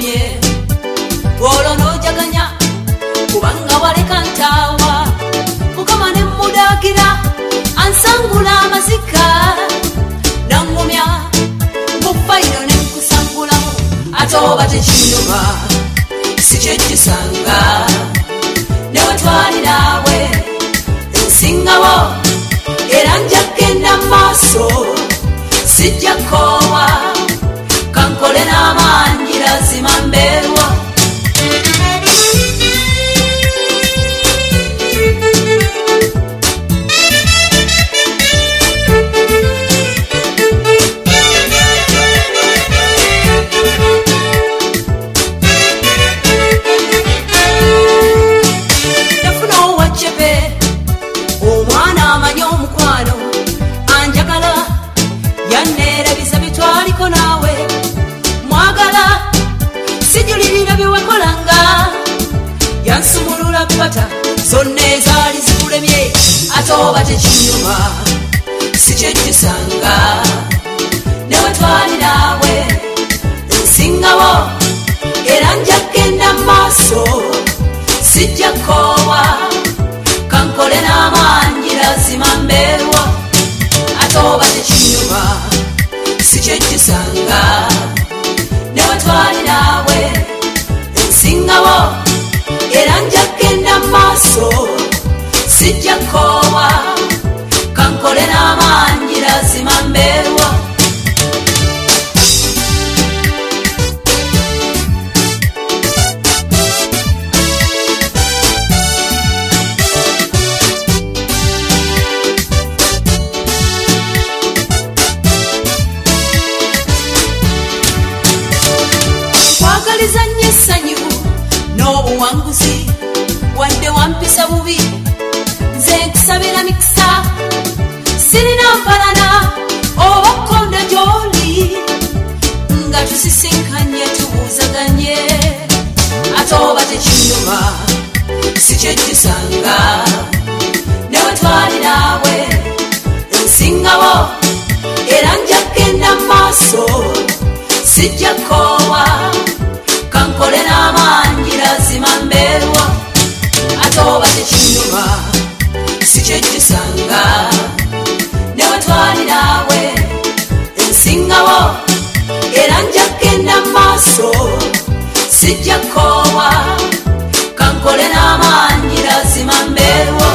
nkomye olwo n'ojaganya kubanga waleka ntaawa mukama ne mmudaakira ansangula amazika nangumya mu fayiro ne nkusangulamu ate oba tekinyuma si kyekisanga newe twali naawe ensingawo era nja kgenda mu maaso sijja koowa kankole n'amaanyi lazima mbeerwa yansumulula pata zonna ezaali zikulemye ate oba tekinyuma si kyekisanga newe twali naawe nsingawo era nja kgenda mu maaso sijja koowa kankole n'amaanyi lazima mbeerwa ate oba tekinyuma si kyekisanga newe twali naawe nsingawo era nja kgenda mu maaso sijja koowa kankole n'amaanyi lazima mbeerwa kwagaliza nnyo essanyu n'obuwanguzi wadde wampisa bubi nze nkusabira mikisa sirina mpalana oba konda gy'oli nga tusisinkanye tubuuzaganye ate oba tekinyuma si kyekisanga newe twali naawe nsingawo era nja kgenda mu maaso sijja koowa kankole n'amaanyi lazima mbeerwa ate oba tekinyuma si kyekisanga newe twali naawe nsingawo era nja kgenda mu maaso sijja koowa kankole n'amaanyi lazima mbeerwa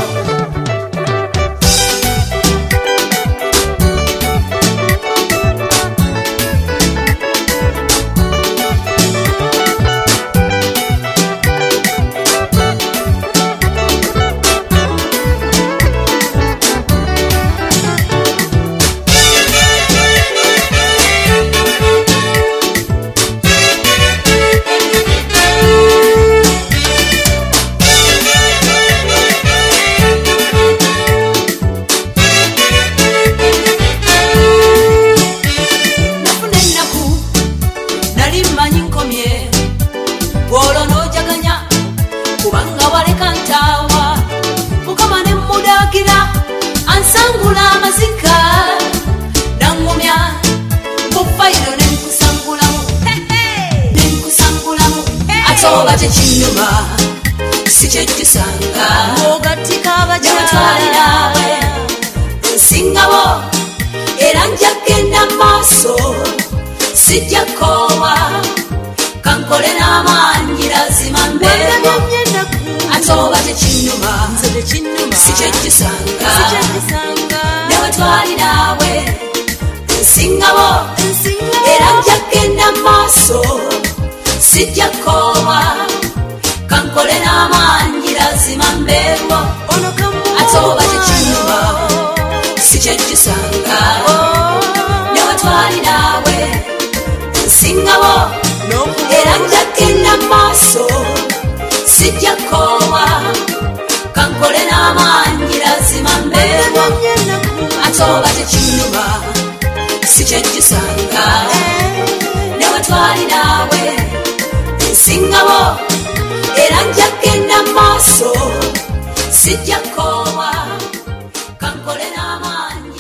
olwo n'ojaganya kubanga waleka ntaawa mukama ne mmudaakira ansangula amazika nangumya mu fayiro ne nkusangulamu ate oba tekinyuma si kyekisanga ogatika abakyali naawe nsingawo era nja kgenda mu maaso sijja koowa kankole n'amaanyi lazima mbeerwa ate oba tekinyuma si kyekisanga newe twali naawe nsingawo era nja kgenda mu maaso sijja koowa kankole n'amaanyi lazima mbeerwa ate oba tekinyuma si kyekisanga newe twali naawe nsingawo era nja kgenda mu maaso sijja koowa kankole n'amaanyi lazima mbeerwa ate oba tekinyuma si kyekisanga newe twali naawe nsingawo era nja kgenda mu maaso sijja koowa kankole n'amaanyi